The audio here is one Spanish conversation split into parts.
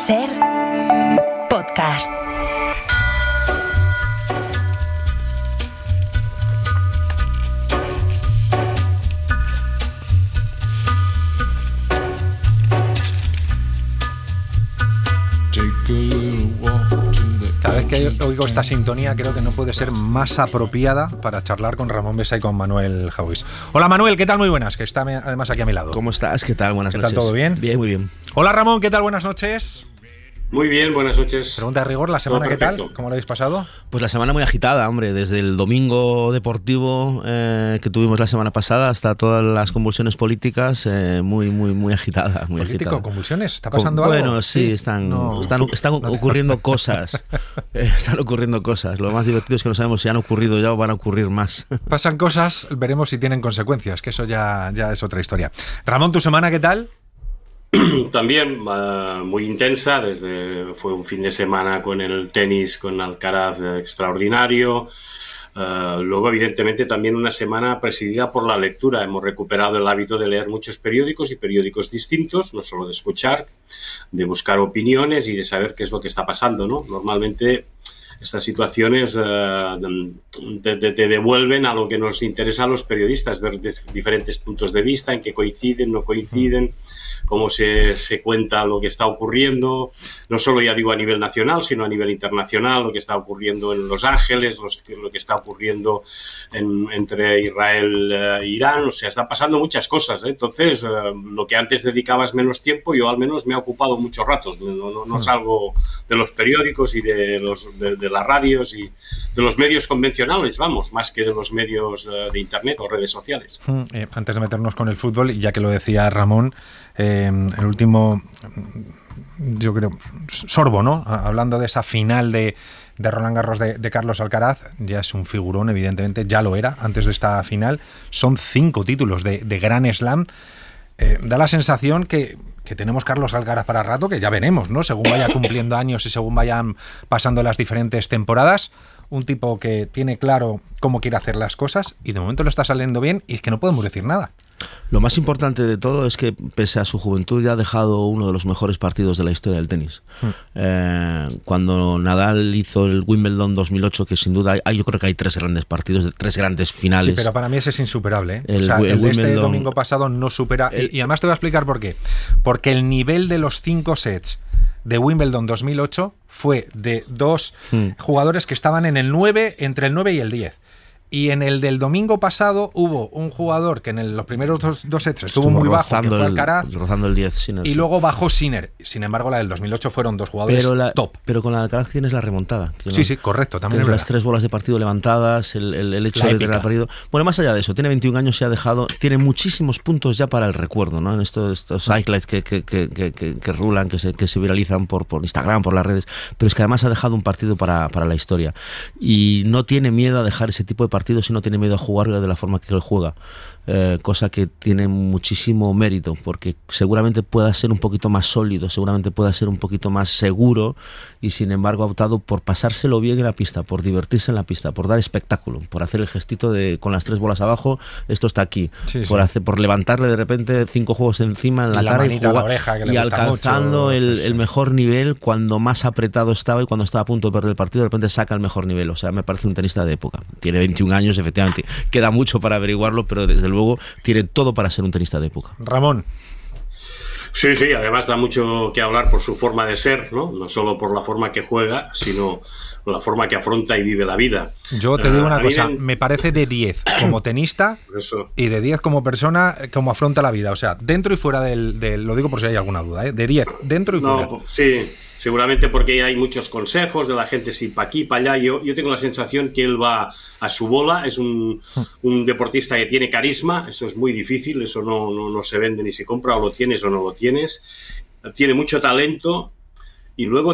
Ser podcast. Cada vez que oigo esta sintonía creo que no puede ser más apropiada para charlar con Ramón Besa y con Manuel Jauis. Hola Manuel, ¿qué tal? Muy buenas, que está además aquí a mi lado. ¿Cómo estás? ¿Qué tal? Buenas noches. ¿Qué tal? ¿Todo bien? Bien, muy bien. Hola Ramón, ¿qué tal? Buenas noches. Muy bien, buenas noches. Pregunta de rigor, ¿la semana qué tal? ¿Cómo lo habéis pasado? Pues la semana muy agitada, hombre, desde el domingo deportivo que tuvimos la semana pasada hasta todas las convulsiones políticas, muy agitada. Muy ¿Político? agitada. ¿Convulsiones? ¿Está pasando algo? Bueno, sí, están ocurriendo cosas. Están ocurriendo cosas. Lo más divertido es que no sabemos si han ocurrido ya o van a ocurrir más. Pasan cosas, veremos si tienen consecuencias, que eso ya es otra historia. Ramón, ¿tu semana qué tal? También muy intensa, fue un fin de semana con el tenis, con Alcaraz extraordinario. Luego, evidentemente, también una semana presidida por la lectura. Hemos recuperado el hábito de leer muchos periódicos y periódicos distintos, no solo de escuchar, de buscar opiniones y de saber qué es lo que está pasando, ¿no? Normalmente estas situaciones te devuelven a lo que nos interesa a los periodistas, ver diferentes puntos de vista, en qué coinciden, no coinciden, cómo se cuenta lo que está ocurriendo, no solo ya digo a nivel nacional, sino a nivel internacional, lo que está ocurriendo en Los Ángeles, lo que está ocurriendo entre Israel e Irán, o sea, están pasando muchas cosas, ¿eh? Entonces, lo que antes dedicabas menos tiempo, yo al menos me ha ocupado muchos ratos, no salgo de los periódicos y de las radios y de los medios convencionales, vamos, más que de los medios de internet o redes sociales. Antes de meternos con el fútbol, y ya que lo decía Ramón, el último, yo creo, sorbo, ¿no? Hablando de esa final de Roland Garros de Carlos Alcaraz, ya es un figurón, evidentemente, ya lo era antes de esta final. Son 5 títulos de Grand Slam. Da la sensación que tenemos Carlos Alcaraz para rato, que ya veremos, ¿no? Según vaya cumpliendo años y según vayan pasando las diferentes temporadas, un tipo que tiene claro cómo quiere hacer las cosas y de momento lo está saliendo bien y es que no podemos decir nada. Lo más importante de todo es que, pese a su juventud, ya ha dejado uno de los mejores partidos de la historia del tenis. Cuando Nadal hizo el Wimbledon 2008, que sin duda yo creo que hay 3 grandes partidos, 3 grandes finales. Sí, pero para mí ese es insuperable, ¿eh? El de este domingo pasado no supera. Y además te voy a explicar por qué. Porque el nivel de los 5 sets de Wimbledon 2008 fue de 2 jugadores que estaban en el 9, entre el 9 y el 10. Y en el del domingo pasado hubo un jugador que en los primeros dos sets estuvo muy bajo, que fue Alcaraz, rozando el 10, Sinner, y luego bajó Sinner. Sin embargo, la del 2008 fueron 2 jugadores top. Pero con la Alcaraz tienes la remontada. Sí, correcto. También las 3 bolas de partido levantadas, el hecho de tener el partido. Bueno, más allá de eso, tiene 21 años y ha dejado, tiene muchísimos puntos ya para el recuerdo, ¿no? En estos highlights que rulan, que se viralizan por Instagram, por las redes, pero es que además ha dejado un partido para la historia. Y no tiene miedo a dejar ese tipo de partidos si no tiene miedo a jugar de la forma que él juega, cosa que tiene muchísimo mérito, porque seguramente pueda ser un poquito más sólido, seguramente pueda ser un poquito más seguro, y sin embargo ha optado por pasárselo bien en la pista, por divertirse en la pista, por dar espectáculo, por hacer el gestito de con las 3 bolas abajo, esto está aquí, por levantarle de repente 5 juegos encima en la cara y jugar, y alcanzando el mejor nivel cuando más apretado estaba y cuando estaba a punto de perder el partido, de repente saca el mejor nivel. O sea, me parece un tenista de época. Tiene 21 años, efectivamente, queda mucho para averiguarlo, pero desde luego tiene todo para ser un tenista de época. Ramón. Sí, además da mucho que hablar por su forma de ser, ¿no? No solo por la forma que juega, sino por la forma que afronta y vive la vida. Yo te digo una cosa, me parece de 10 como tenista y de 10 como persona, como afronta la vida. O sea, dentro y fuera del lo digo por si hay alguna duda, ¿eh? De 10, dentro y fuera. Sí. Seguramente porque hay muchos consejos de la gente, si para aquí, para allá. Yo tengo la sensación que él va a su bola, es un deportista que tiene carisma, eso es muy difícil, eso no se vende ni se compra, o lo tienes o no lo tienes. Tiene mucho talento y luego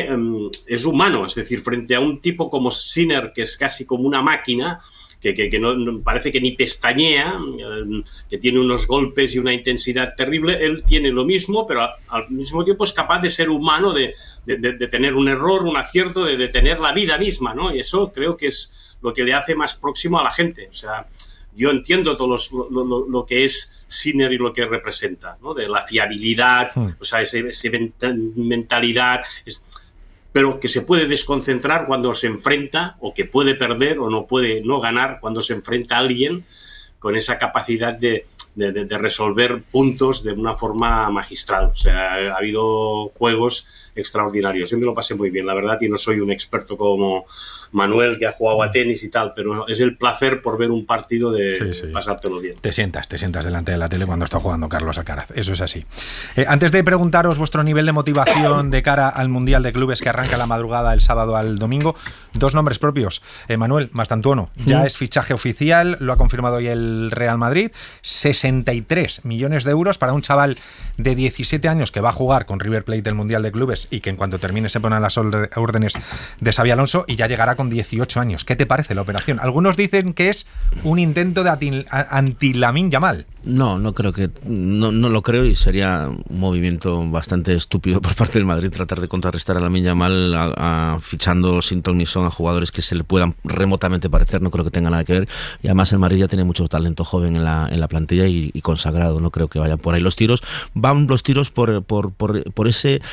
es humano, es decir, frente a un tipo como Sinner, que es casi como una máquina, que no parece que ni pestañea, que tiene unos golpes y una intensidad terrible. Él tiene lo mismo, pero al mismo tiempo es capaz de ser humano, de tener un error, un acierto, de tener la vida misma, ¿no? Y eso creo que es lo que le hace más próximo a la gente. O sea, yo entiendo todo lo que es Sinner y lo que representa, ¿no? De la fiabilidad, o sea, esa mentalidad, pero que se puede desconcentrar cuando se enfrenta, o que puede perder o no puede no ganar cuando se enfrenta a alguien con esa capacidad de resolver puntos de una forma magistral. O sea, ha habido juegos extraordinarios. Yo me lo pasé muy bien, la verdad, y no soy un experto como Manuel, que ha jugado a tenis y tal, pero es el placer por ver un partido de pasártelo bien. Te sientas delante de la tele cuando está jugando Carlos Alcaraz, eso es así. Antes de preguntaros vuestro nivel de motivación de cara al Mundial de Clubes que arranca la madrugada el sábado al domingo, 2 nombres propios. Manuel Mastantuono, ya es fichaje oficial, lo ha confirmado hoy el Real Madrid, 63 millones de euros para un chaval de 17 años que va a jugar con River Plate el Mundial de Clubes y que en cuanto termine se pone a las órdenes de Xabi Alonso y ya llegará con 18 años. ¿Qué te parece la operación? Algunos dicen que es un intento de anti-Lamine Yamal. No creo que... No lo creo, y sería un movimiento bastante estúpido por parte del Madrid tratar de contrarrestar a Lamine Yamal fichando sin ton ni son a jugadores que se le puedan remotamente parecer. No creo que tenga nada que ver. Y además el Madrid ya tiene mucho talento joven en la plantilla y consagrado. No creo que vayan por ahí los tiros. Van los tiros por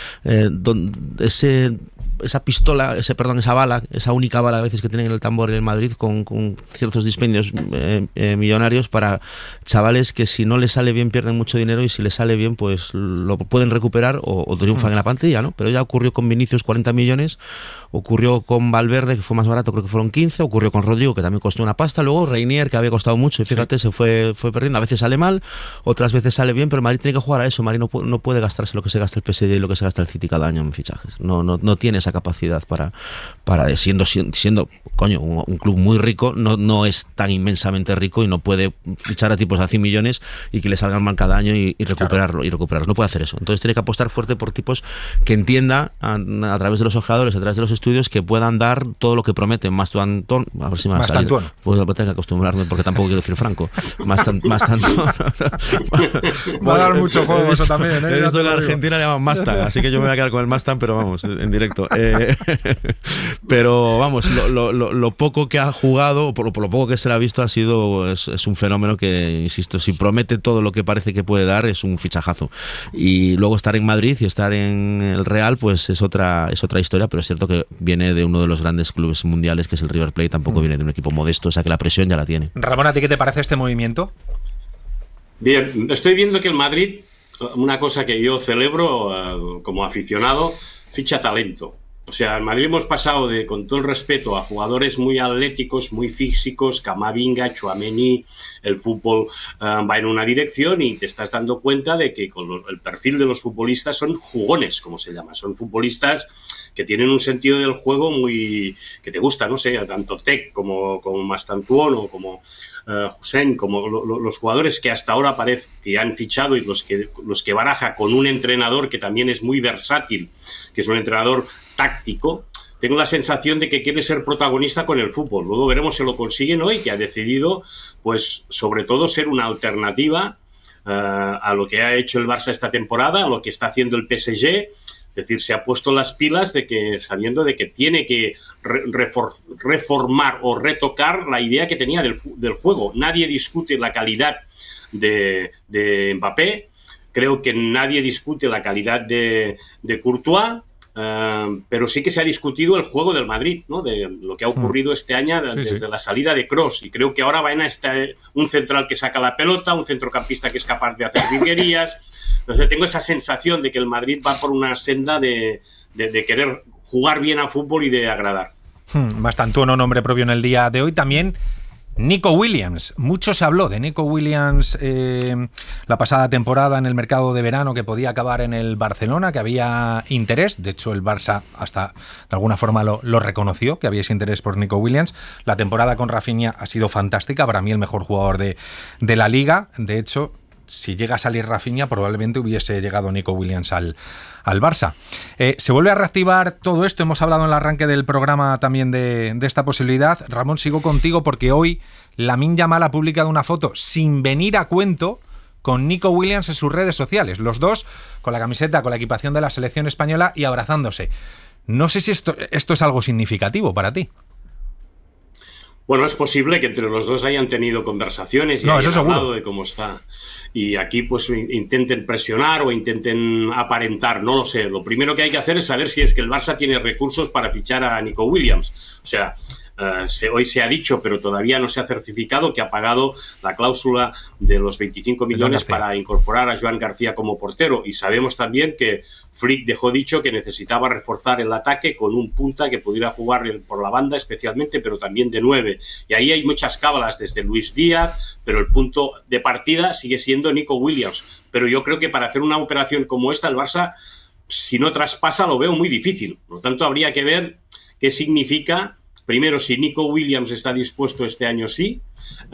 esa pistola, esa bala, esa única bala a veces que tienen en el tambor en el Madrid con ciertos dispendios millonarios para chavales que si no les sale bien pierden mucho dinero, y si les sale bien pues lo pueden recuperar o triunfan en la plantilla, ¿no? Pero ya ocurrió con Vinicius 40 millones, ocurrió con Valverde, que fue más barato, creo que fueron 15, ocurrió con Rodrigo, que también costó una pasta, luego Reinier, que había costado mucho, y fíjate, se fue perdiendo. A veces sale mal, otras veces sale bien, pero el Madrid tiene que jugar a eso. El Madrid no puede gastarse lo que se gasta el PSG y lo que se gasta el City cada año en fichajes. No tiene esa capacidad para siendo coño, un club muy rico, no es tan inmensamente rico y no puede fichar a tipos de 100 millones y que le salgan mal cada año y recuperarlo. No puede hacer eso. Entonces tiene que apostar fuerte por tipos que entienda a través de los ojeadores, a través de los estudios, que puedan dar todo lo que prometen. Mastantuono, a ver si me va a salir. Pues tengo que acostumbrarme porque tampoco quiero decir Franco. Mastantuono. Va a dar mucho juego eso también, ¿eh? Esto en la Argentina le llaman Mustang, así que yo me voy a quedar con el Mustang, pero vamos, en directo. Pero vamos, lo poco que ha jugado, por lo poco que se le ha visto, es un fenómeno que, insisto, si promete todo lo que parece que puede dar, es un fichajazo. Y luego estar en Madrid y estar en el Real, pues es otra historia, pero es cierto que viene de uno de los grandes clubes mundiales, que es el River Plate, tampoco viene de un equipo modesto, o sea que la presión ya la tiene. Ramón, ¿a ti qué te parece este movimiento? Bien, estoy viendo que el Madrid, una cosa que yo celebro como aficionado, ficha talento. O sea, en Madrid hemos pasado con todo el respeto, a jugadores muy atléticos, muy físicos, Camavinga, Tchouaméni, el fútbol va en una dirección y te estás dando cuenta de que con el perfil de los futbolistas son jugones, como se llama. Son futbolistas que tienen un sentido del juego que te gusta, no sé, tanto Tec como Mastantuono, como Hussein, como los jugadores que hasta ahora parece que han fichado, y los que baraja con un entrenador que también es muy versátil, que es un entrenador táctico. Tengo la sensación de que quiere ser protagonista con el fútbol. Luego veremos si lo consiguen hoy, que ha decidido, pues, sobre todo ser una alternativa a lo que ha hecho el Barça esta temporada, a lo que está haciendo el PSG. Es decir, se ha puesto las pilas sabiendo de que tiene que reformar o retocar la idea que tenía del juego. Nadie discute la calidad de Mbappé. Creo que nadie discute la calidad de Courtois. Pero sí que se ha discutido el juego del Madrid, ¿no? De lo que ha ocurrido este año desde la salida de Kroos, y creo que ahora va a estar un central que saca la pelota, un centrocampista que es capaz de hacer virguerías. Entonces tengo esa sensación de que el Madrid va por una senda de querer jugar bien a fútbol y de agradar. Mastantuono, nombre propio en el día de hoy. También Nico Williams. Mucho se habló de Nico Williams la pasada temporada en el mercado de verano, que podía acabar en el Barcelona, que había interés. De hecho, el Barça hasta de alguna forma lo reconoció, que había ese interés por Nico Williams. La temporada con Rafinha ha sido fantástica. Para mí el mejor jugador de la Liga. De hecho, si llega a salir Rafinha, probablemente hubiese llegado Nico Williams al Barça. Se vuelve a reactivar todo esto. Hemos hablado en el arranque del programa también de esta posibilidad. Ramón, sigo contigo porque hoy Lamine Yamal ha publicado una foto sin venir a cuento con Nico Williams en sus redes sociales. Los dos con la camiseta, con la equipación de la selección española y abrazándose. No sé si esto es algo significativo para ti. Bueno, es posible que entre los dos hayan tenido conversaciones y hayan hablado de cómo está. Y aquí pues intenten presionar o intenten aparentar, no lo sé. Lo primero que hay que hacer es saber si es que el Barça tiene recursos para fichar a Nico Williams. O sea, hoy se ha dicho, pero todavía no se ha certificado, que ha pagado la cláusula de los 25 millones para incorporar a Joan García como portero. Y sabemos también que Flick dejó dicho que necesitaba reforzar el ataque con un punta que pudiera jugar por la banda especialmente, pero también de 9. Y ahí hay muchas cábalas desde Luis Díaz, pero el punto de partida sigue siendo Nico Williams. Pero yo creo que para hacer una operación como esta, el Barça, si no traspasa, lo veo muy difícil. Por lo tanto, habría que ver qué significa. Primero, si Nico Williams está dispuesto este año, sí.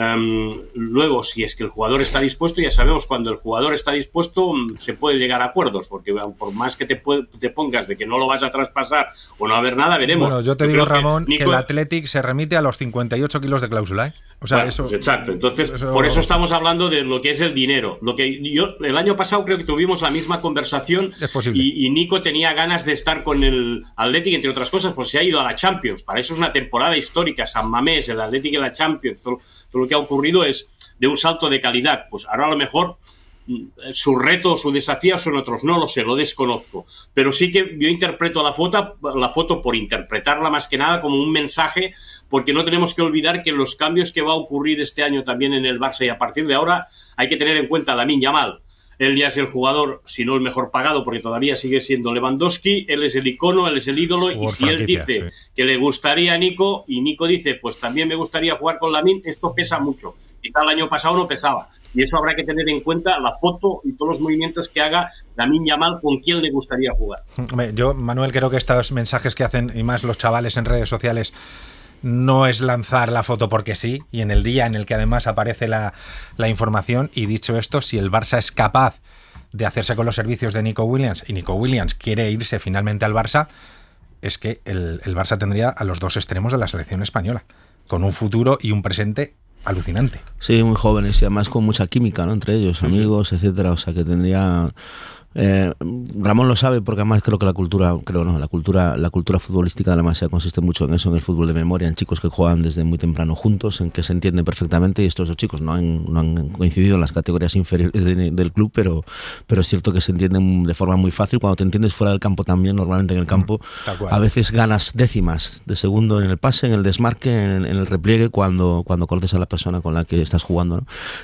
Luego, si es que el jugador está dispuesto, ya sabemos, cuando el jugador está dispuesto se puede llegar a acuerdos, porque por más que te pongas de que no lo vas a traspasar o no haber nada, veremos. Bueno, yo te digo, Ramón, que el Athletic se remite a los 58 kilos de cláusula, ¿eh? O sea, bueno, eso, pues exacto. Entonces, por eso estamos hablando de lo que es el dinero. Lo que el año pasado creo que tuvimos la misma conversación. Es posible. Y Nico tenía ganas de estar con el Athletic, entre otras cosas, pues se ha ido a la Champions. Para eso es una temporada histórica. San Mamés, el Athletic y la Champions. Todo lo que ha ocurrido es de un salto de calidad. Pues ahora a lo mejor su reto o su desafío son otros, no lo sé, lo desconozco, pero sí que yo interpreto la foto por interpretarla más que nada como un mensaje, porque no tenemos que olvidar que los cambios que va a ocurrir este año también en el Barça, y a partir de ahora hay que tener en cuenta a Lamine Yamal. Él ya es el jugador, si no el mejor pagado, porque todavía sigue siendo Lewandowski. Él es el icono, él es el ídolo. Y si él dice que le gustaría a Nico, y Nico dice, pues también me gustaría jugar con Lamine, esto pesa mucho. Quizá el año pasado no pesaba. Y eso habrá que tener en cuenta, la foto y todos los movimientos que haga Lamine Yamal, con quién le gustaría jugar. Yo, Manuel, creo que estos mensajes que hacen, y más los chavales en redes sociales, no es lanzar la foto porque sí, y en el día en el que además aparece la información. Y dicho esto, si el Barça es capaz de hacerse con los servicios de Nico Williams, y Nico Williams quiere irse finalmente al Barça, es que el Barça tendría a los dos extremos de la selección española, con un futuro y un presente alucinante. Sí, muy jóvenes y además con mucha química, ¿no? Entre ellos, amigos, etcétera. O sea, que tendría... Ramón lo sabe, porque además creo que la cultura futbolística de la Masía consiste mucho en eso, en el fútbol de memoria, en chicos que juegan desde muy temprano juntos, en que se entienden perfectamente, y estos dos chicos no han coincidido en las categorías inferiores del club, pero es cierto que se entienden de forma muy fácil. Cuando te entiendes fuera del campo también, normalmente en el campo a veces ganas décimas de segundo en el pase, en el desmarque, en el repliegue, cuando conoces a la persona con la que estás jugando, ¿no?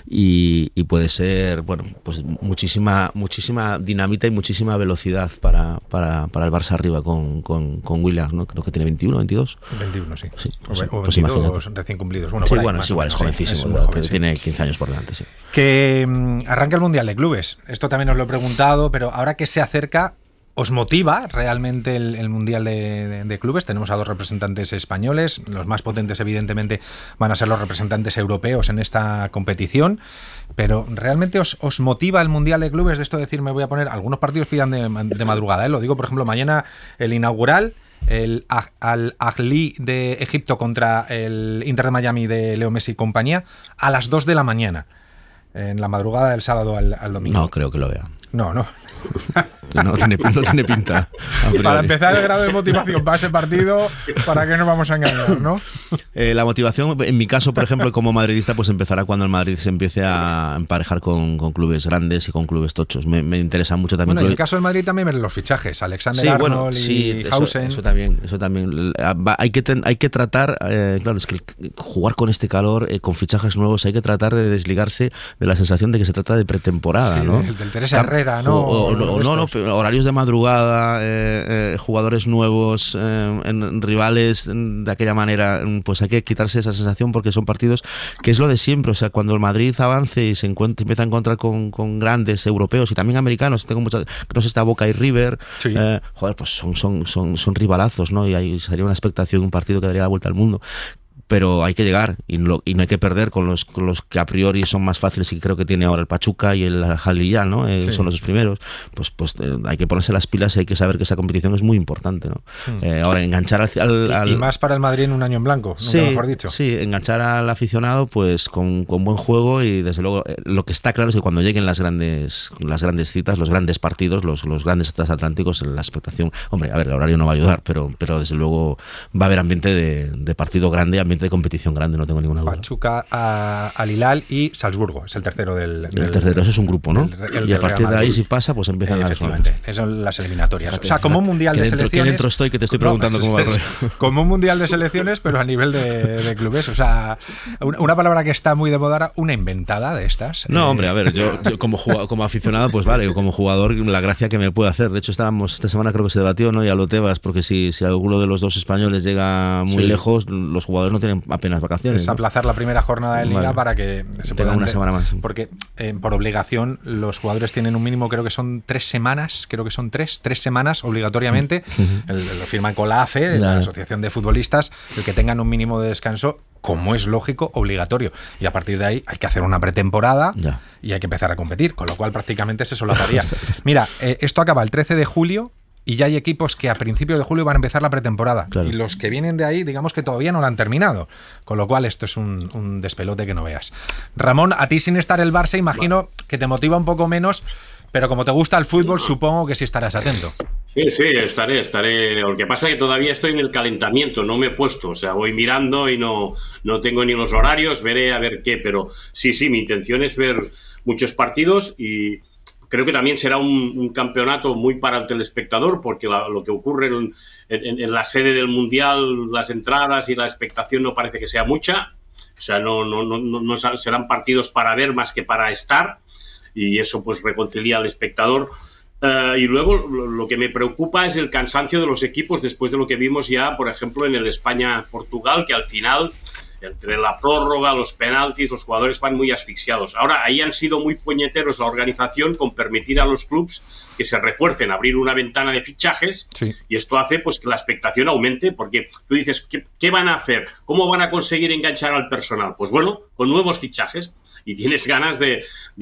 Y puede ser, bueno, pues muchísima dinamita y muchísima velocidad para el Barça arriba con Williams, ¿no? Creo que tiene 21, 22. 21, sí. Pues o 22 recién cumplidos. Bueno, sí, bueno, es igual, es jovencísimo. Tiene 15 años por delante, sí. Que arranca el Mundial de Clubes. Esto también os lo he preguntado, pero ahora que se acerca, ¿os motiva realmente el Mundial de Clubes? Tenemos a dos representantes españoles. Los más potentes, evidentemente, van a ser los representantes europeos en esta competición. Pero ¿realmente os motiva el Mundial de Clubes? De esto de decir, me voy a poner... Algunos partidos pillan de madrugada, ¿eh? Lo digo, por ejemplo, mañana el inaugural, el Al-Ahly de Egipto contra el Inter de Miami de Leo Messi y compañía, a las 2 de la mañana. En la madrugada del sábado al domingo. No creo que lo vea. No. No tiene pinta. Para empezar, el grado de motivación para ese partido, ¿para qué nos vamos a engañar, no? La motivación, en mi caso, por ejemplo, como madridista, pues empezará cuando el Madrid se empiece a emparejar con clubes grandes y con clubes tochos. Me interesa mucho también. Bueno, en el caso del Madrid también ven los fichajes, Alexander Arnold y Hausen. Eso también. Hay que tratar, claro, es que jugar con este calor, con fichajes nuevos, hay que tratar de desligarse de la sensación de que se trata de pretemporada, sí, ¿no? Del Teresa Herrera, ¿no? No, horarios de madrugada, jugadores nuevos, rivales de aquella manera, pues hay que quitarse esa sensación, porque son partidos que es lo de siempre. O sea, cuando el Madrid avance y se empieza a encontrar con grandes europeos y también americanos, no sé, está Boca y River, sí. Pues son rivalazos, ¿no? Y ahí sería una expectación, un partido que daría la vuelta al mundo. Pero hay que llegar y no hay que perder con los que a priori son más fáciles, y creo que tiene ahora el Pachuca y el Al-Hilal, ¿no? Sí. Son los dos primeros. Pues hay que ponerse las pilas y hay que saber que esa competición es muy importante, ¿no? Ahora, enganchar al... Y más para el Madrid en un año en blanco, nunca mejor dicho. Sí, enganchar al aficionado pues con buen juego, y desde luego lo que está claro es que cuando lleguen las grandes citas, los grandes partidos, los grandes transatlánticos, la expectación... Hombre, a ver, el horario no va a ayudar, pero desde luego va a haber ambiente de partido grande, ambiente ambiente de competición grande, no tengo ninguna duda. Pachuca, Al Hilal y Salzburgo, es el tercero del tercero, eso es un grupo, ¿no? Y a partir de ahí, si pasa, pues empiezan las efectivamente, esas son las eliminatorias. Fíjate, o sea, como un mundial de selecciones... ¿Qué dentro estoy que te estoy preguntando cómo va el rollo? Como un mundial de selecciones, pero a nivel de clubes. O sea, una palabra que está muy de moda ahora, una inventada de estas. No, hombre, a ver, yo como aficionado, pues vale, como jugador, la gracia que me puede hacer. De hecho, esta semana creo que se debatió, ¿no? Y a lo Tebas, porque si alguno de los dos españoles llega muy lejos, los jugadores no tienen apenas vacaciones. Es aplazar la primera jornada de liga para que se pueda una semana más. Porque por obligación los jugadores tienen un mínimo, creo que son 3 semanas, tres semanas obligatoriamente. Lo firman con la AFE, la Asociación de Futbolistas, el que tengan un mínimo de descanso, como es lógico, obligatorio. Y a partir de ahí hay que hacer una pretemporada y hay que empezar a competir, con lo cual prácticamente se solaparía. Mira, esto acaba el 13 de julio y ya hay equipos que a principios de julio van a empezar la pretemporada. Claro. Y los que vienen de ahí, digamos que todavía no la han terminado. Con lo cual esto es un despelote que no veas. Ramón, a ti sin estar el Barça, imagino que te motiva un poco menos, pero como te gusta el fútbol, supongo que sí estarás atento. Sí, estaré. Lo que pasa es que todavía estoy en el calentamiento, no me he puesto, o sea, voy mirando y no tengo ni los horarios, veré a ver qué, pero sí, mi intención es ver muchos partidos y creo que también será un campeonato muy para el telespectador, porque lo que ocurre en la sede del Mundial, las entradas y la expectación no parece que sea mucha, o sea, no serán partidos para ver más que para estar, y eso pues reconcilia al espectador. Y luego lo que me preocupa es el cansancio de los equipos después de lo que vimos ya, por ejemplo, en el España-Portugal, que al final, entre la prórroga, los penaltis, los jugadores van muy asfixiados. Ahora, ahí han sido muy puñeteros la organización con permitir a los clubs que se refuercen, abrir una ventana de fichajes, y esto hace pues que la expectación aumente, porque tú dices, ¿qué van a hacer? ¿Cómo van a conseguir enganchar al personal? Pues bueno, con nuevos fichajes. Y tienes ganas de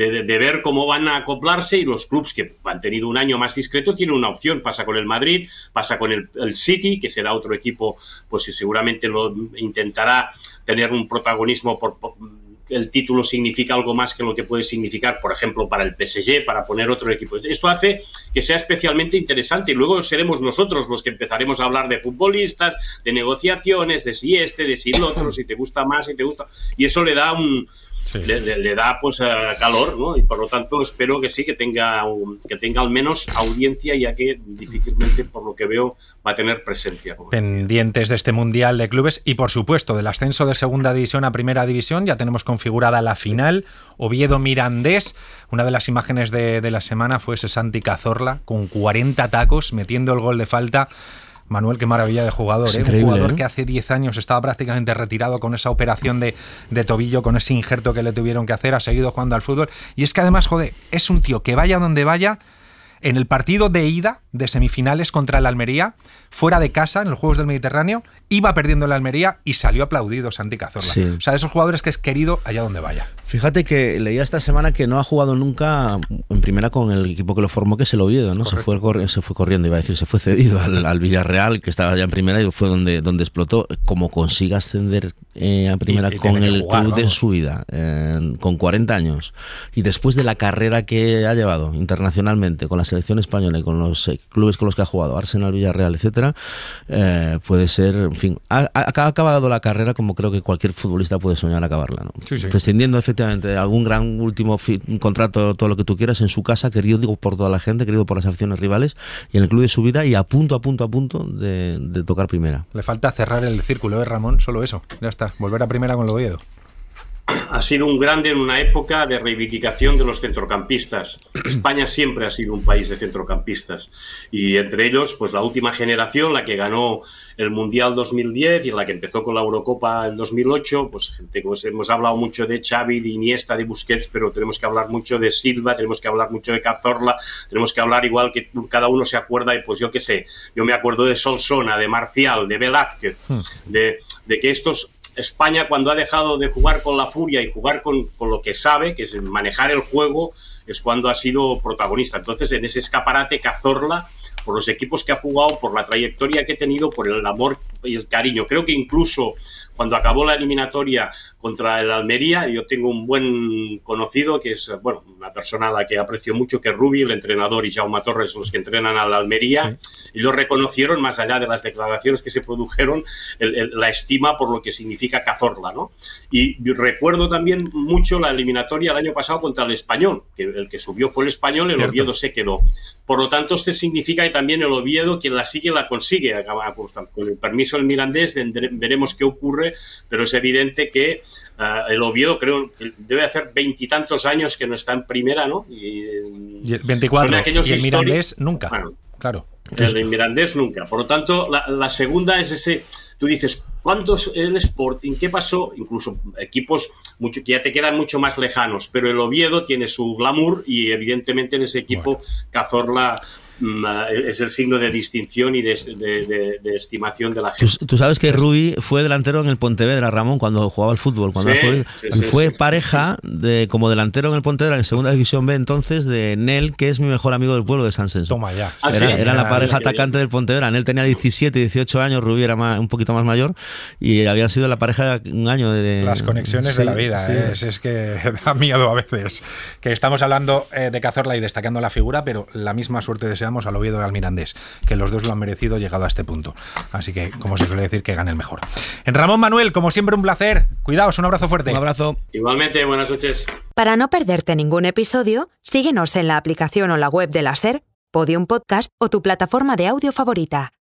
ver cómo van a acoplarse, y los clubs que han tenido un año más discreto tienen una opción. Pasa con el Madrid, pasa con el City, que será otro equipo pues que seguramente lo intentará tener un protagonismo por el título significa algo más que lo que puede significar, por ejemplo, para el PSG, para poner otro equipo. Esto hace que sea especialmente interesante, y luego seremos nosotros los que empezaremos a hablar de futbolistas, de negociaciones, de si de si el otro, si te gusta más, si te gusta... Y eso le da le da pues calor, ¿no? Y por lo tanto espero que sí, que tenga al menos audiencia, ya que difícilmente, por lo que veo, va a tener presencia. Pendientes de este Mundial de Clubes y, por supuesto, del ascenso de Segunda División a Primera División. Ya tenemos configurada la final, Oviedo-Mirandés. Una de las imágenes de la semana fue ese Santi Cazorla con 40 tacos metiendo el gol de falta. Manuel, qué maravilla de jugador, ¿eh? Un jugador que hace 10 años estaba prácticamente retirado con esa operación de tobillo, con ese injerto que le tuvieron que hacer, ha seguido jugando al fútbol. Y es que además, joder, es un tío que vaya donde vaya. En el partido de ida de semifinales contra el Almería, fuera de casa, en los Juegos del Mediterráneo, iba perdiendo el Almería y salió aplaudido Santi Cazorla. Sí. O sea, de esos jugadores que es querido allá donde vaya. Fíjate que leía esta semana que no ha jugado nunca en primera con el equipo que lo formó, que es el Oviedo, ¿no? Se fue corriendo, iba a decir, se fue cedido al Villarreal, que estaba ya en primera, y fue donde explotó. Como consiga ascender a primera con el club de su vida, con 40 años, y después de la carrera que ha llevado internacionalmente con la selección española y con los clubes con los que ha jugado, Arsenal, Villarreal, etcétera, puede ser, en fin, ha acabado la carrera como creo que cualquier futbolista puede soñar acabarla, ¿no? Sí. Prescindiendo efectivamente de algún gran último contrato, todo lo que tú quieras, en su casa, querido, digo, por toda la gente, querido por las aficiones rivales, y en el club de su vida, y a punto de tocar primera. Le falta cerrar el círculo, Ramón, solo eso, ya está, volver a primera con el Oviedo. Ha sido un grande en una época de reivindicación de los centrocampistas. España siempre ha sido un país de centrocampistas, y entre ellos pues la última generación, la que ganó el Mundial 2010 y la que empezó con la Eurocopa en 2008, pues gente, pues hemos hablado mucho de Xavi, de Iniesta, de Busquets, pero tenemos que hablar mucho de Silva, tenemos que hablar mucho de Cazorla, tenemos que hablar, igual que cada uno se acuerda, y pues yo qué sé, yo me acuerdo de Solsona, de Marcial, de Velázquez, de que estos... España, cuando ha dejado de jugar con la furia y jugar con lo que sabe, que es manejar el juego, es cuando ha sido protagonista. Entonces, en ese escaparate, Cazorla, por los equipos que ha jugado, por la trayectoria que ha tenido, por el amor y el cariño. Creo que incluso cuando acabó la eliminatoria contra el Almería, yo tengo un buen conocido que es, bueno, una persona a la que aprecio mucho, que es Rubi, el entrenador, y Jaume Torres, los que entrenan al Almería, y lo reconocieron, más allá de las declaraciones que se produjeron, la estima por lo que significa Cazorla, ¿no? Y recuerdo también mucho la eliminatoria el año pasado contra el Español, que el que subió fue el Español, el Oviedo se quedó. Por lo tanto, esto significa que también el Oviedo, quien la sigue, la consigue. Con el permiso del Mirandés, veremos qué ocurre, pero es evidente que el Oviedo, creo que debe hacer 20 y tantos años que no está en primera, ¿no? Y 24, y el Mirandés nunca. Bueno, claro. El Mirandés nunca. Por lo tanto, la segunda es ese... Tú dices, ¿cuántos el Sporting? ¿Qué pasó? Incluso equipos que ya te quedan mucho más lejanos, pero el Oviedo tiene su glamour y evidentemente en ese equipo Cazorla es el signo de distinción y de estimación de la gente. Tú sabes que Rubi fue delantero en el Pontevedra, Ramón, cuando jugaba al fútbol. Cuando fue pareja como delantero en el Pontevedra en segunda división B entonces de Nel, que es mi mejor amigo del pueblo de San Senso. Toma ya. Era la pareja atacante del Pontevedra. Nel tenía 17, 18 años, Rubi era un poquito más mayor y habían sido la pareja de un año de... Las conexiones de la vida, es que da miedo a veces. Que estamos hablando de Cazorla y destacando la figura, pero la misma suerte deseamos al Oviedo y al Mirandés, que los dos lo han merecido llegado a este punto. Así que, como se suele decir, que gane el mejor. En Ramón Manuel, como siempre, un placer. Cuidaos, un abrazo fuerte. Un abrazo. Igualmente, buenas noches. Para no perderte ningún episodio, síguenos en la aplicación o la web de la SER, Podium Podcast o tu plataforma de audio favorita.